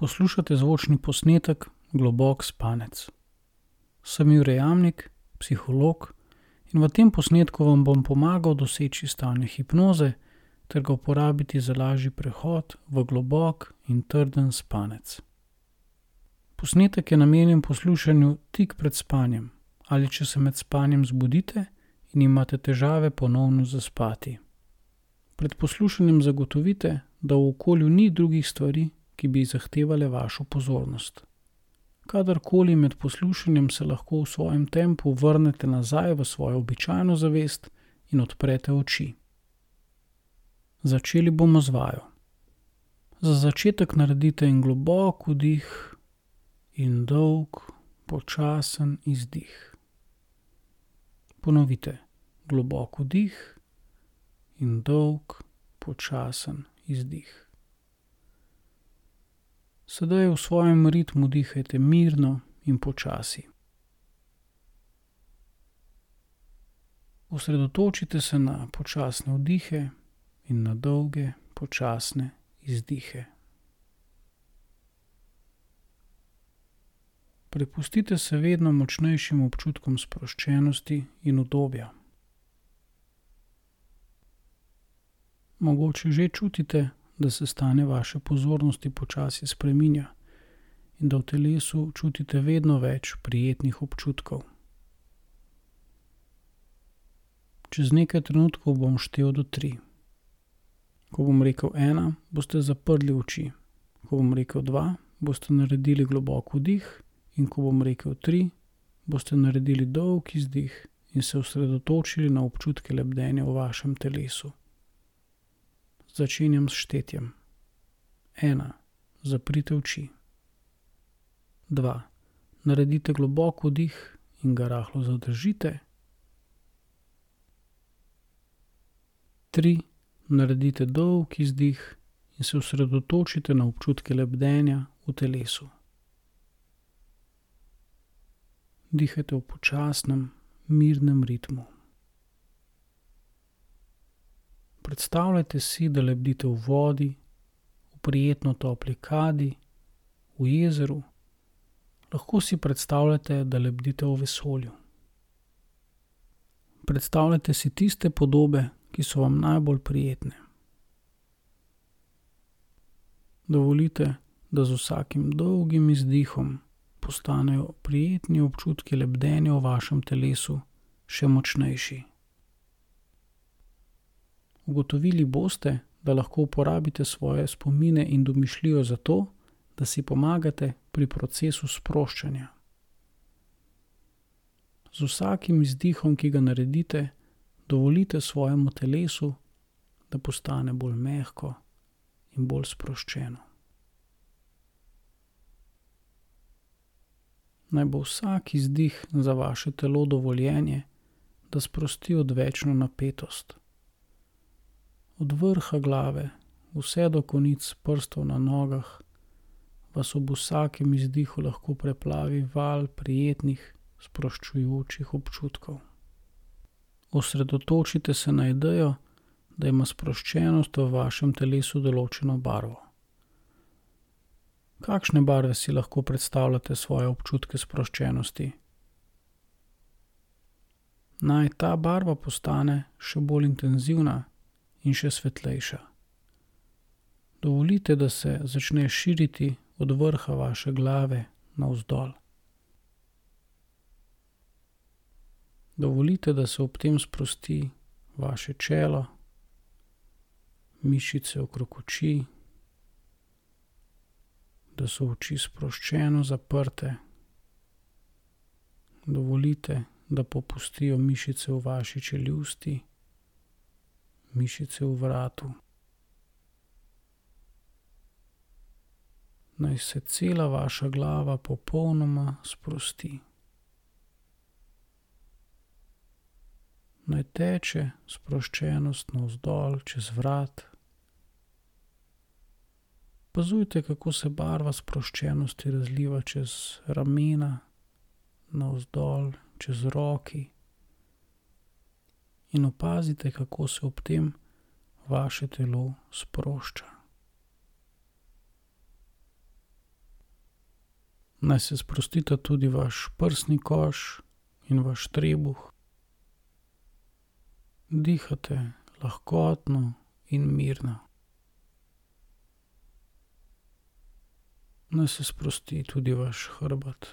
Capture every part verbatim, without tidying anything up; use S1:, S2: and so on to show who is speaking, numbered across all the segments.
S1: Poslušate zvočni posnetek Globok spanec. Sem Jure Jamnik, psiholog, in v tem posnetku vam bom pomagal doseči stanje hipnoze ter ga uporabiti za lažji prehod v globok in trden spanec. Posnetek je namenjen poslušanju tik pred spanjem ali če se med spanjem zbudite in imate težave ponovno zaspati. Pred poslušanjem zagotovite, da v okolju ni drugih stvari, ki bi zahtevale vašo pozornost. Kadarkoli med poslušanjem se lahko v svojem tempu vrnete nazaj v svojo običajno zavest in odprete oči. Začeli bomo z vajo. Za začetek naredite en globok vdih in dolg, počasen izdih. Ponovite. Globok vdih in dolg, počasen izdih. Sedaj v svojem ritmu dihajte mirno in počasi. Osredotočite se na počasne vdihe in na dolge, počasne izdihe. Prepustite se vedno močnejšim občutkom sproščenosti in udobja. Mogoče že čutite, da se stanje vaše pozornosti počasi spreminja in da v telesu čutite vedno več prijetnih občutkov. Čez nekaj trenutkov bom štel do tri. Ko bom rekel ena, boste zaprli oči. Ko bom rekel dva, boste naredili globok vdih in ko bom rekel tri, boste naredili dolg izdih in se osredotočili na občutke lebdenja v vašem telesu. Začenjam s štetjem. Ena. Zaprite oči. Dva. Naredite globok vdih in ga rahlo zadržite. Tri. Naredite dolg izdih in se osredotočite na občutke lebdenja v telesu. Dihajte v počasnem, mirnem ritmu. Predstavljajte si, da lebdite v vodi, v prijetno topli kadi, v jezeru. Lahko si predstavljate, da lebdite v vesolju. Predstavljajte si tiste podobe, ki so vam najbolj prijetne. Dovolite, da z vsakim dolgim izdihom postanejo prijetni občutki lebdenja v vašem telesu še močnejši. Ugotovili boste, da lahko uporabite svoje spomine in domišljijo za to, da si pomagate pri procesu sproščanja. Z vsakim izdihom, ki ga naredite, dovolite svojemu telesu, da postane bolj mehko in bolj sproščeno. Naj bo vsak izdih za vaše telo dovoljenje, da sprosti odvečno napetost. Od vrha glave, vse do konic prstov na nogah, vas ob vsakem izdihu lahko preplavi val prijetnih, sproščujočih občutkov. Osredotočite se na idejo, da ima sproščenost v vašem telesu določeno barvo. Kakšne barve si lahko predstavljate svoje občutke sproščenosti? Naj ta barva postane še bolj intenzivna in še svetlejša. Dovolite, da se začne širiti od vrha vaše glave navzdol. Dovolite, da se ob tem sprosti vaše čelo, mišice okrog oči, da so oči sproščeno zaprte. Dovolite, da popustijo mišice v vaši čeljusti, mišice v vratu. Naj se cela vaša glava popolnoma sprosti. Naj teče sproščenost navzdol čez vrat. Opazujte, kako se barva sproščenosti razliva čez ramena, navzdol, čez roki. In opazite, kako se ob tem vaše telo sprošča. Naj se sprostita tudi vaš prsni koš in vaš trebuh. Dihate lahkotno in mirno. Naj se sprosti tudi vaš hrbet.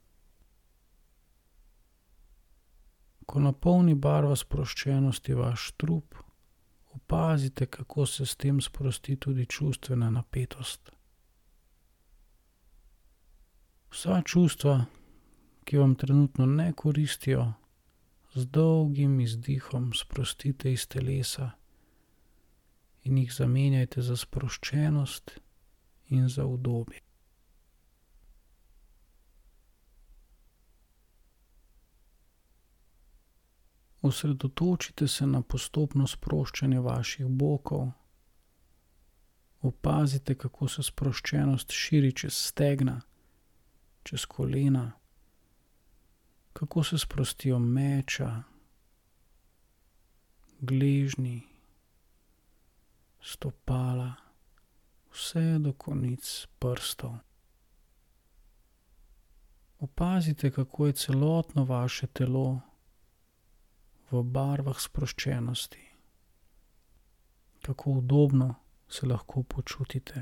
S1: Ko napolni barva sproščenosti vaš trup, opazite, kako se s tem sprosti tudi čustvena napetost. Vsa čustva, ki vam trenutno ne koristijo, z dolgim izdihom sprostite iz telesa in jih zamenjajte za sproščenost in za udobje. Osredotočite se na postopno sproščanje vaših bokov. Opazite, kako se sproščenost širi čez stegna, čez kolena, kako se sprostijo meča, gležnji, stopala, vse do konic prstov. Opazite, kako je celotno vaše telo v barvah sproščenosti, kako udobno se lahko počutite.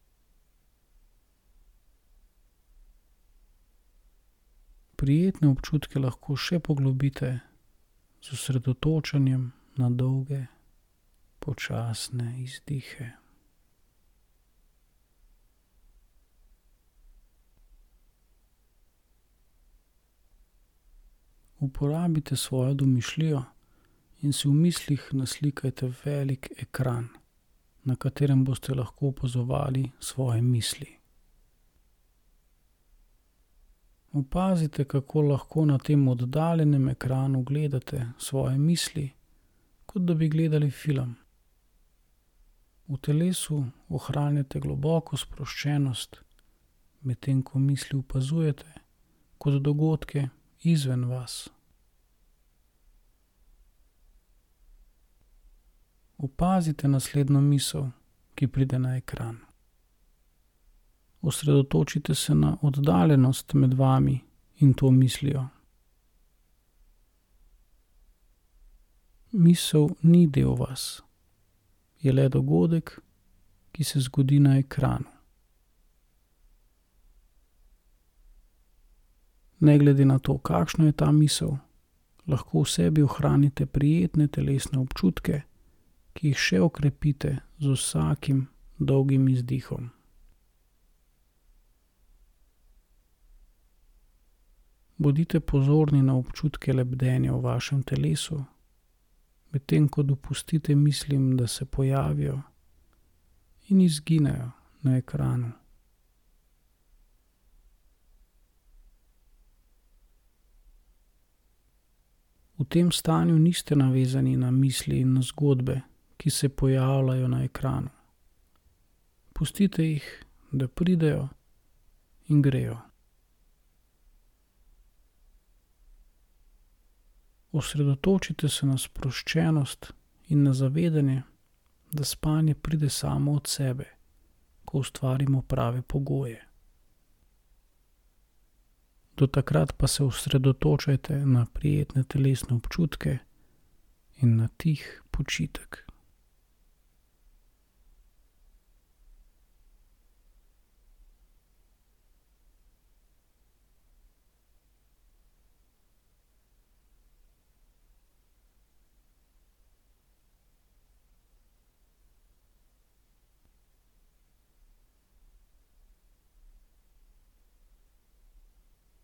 S1: Prijetne občutke lahko še poglobite z osredotočanjem na dolge, počasne izdihe. Uporabite svojo domišljijo in si v mislih naslikajte velik ekran, na katerem boste lahko opazovali svoje misli. Opazite, kako lahko na tem oddaljenem ekranu gledate svoje misli, kot da bi gledali film. V telesu ohranjate globoko sproščenost, medtem ko misli opazujete kot dogodke izven vas. Opazite naslednjo misel, ki pride na ekran. Osredotočite se na oddaljenost med vami in to mislijo. Misel ni del vas, je le dogodek, ki se zgodi na ekranu. Ne glede na to, kakšna je ta misel, lahko v sebi ohranite prijetne telesne občutke, ki jih še okrepite z vsakim dolgim izdihom. Bodite pozorni na občutke lebdenja v vašem telesu, medtem ko dopustite mislim, da se pojavijo in izginejo na ekranu. V tem stanju niste navezani na misli in na zgodbe, ki se pojavljajo na ekranu. Pustite jih, da pridejo in grejo. Osredotočite se na sproščenost in na zavedanje, da spanje pride samo od sebe, ko ustvarimo prave pogoje. Do takrat pa se osredotočajte na prijetne telesne občutke in na tih počitek.